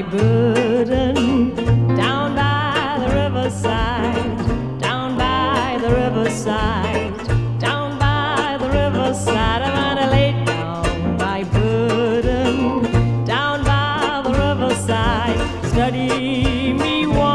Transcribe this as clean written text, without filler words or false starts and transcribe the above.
burden down by the riverside, down by the riverside, down by the riverside. I'm gonna lay down my burden down by the riverside. Study me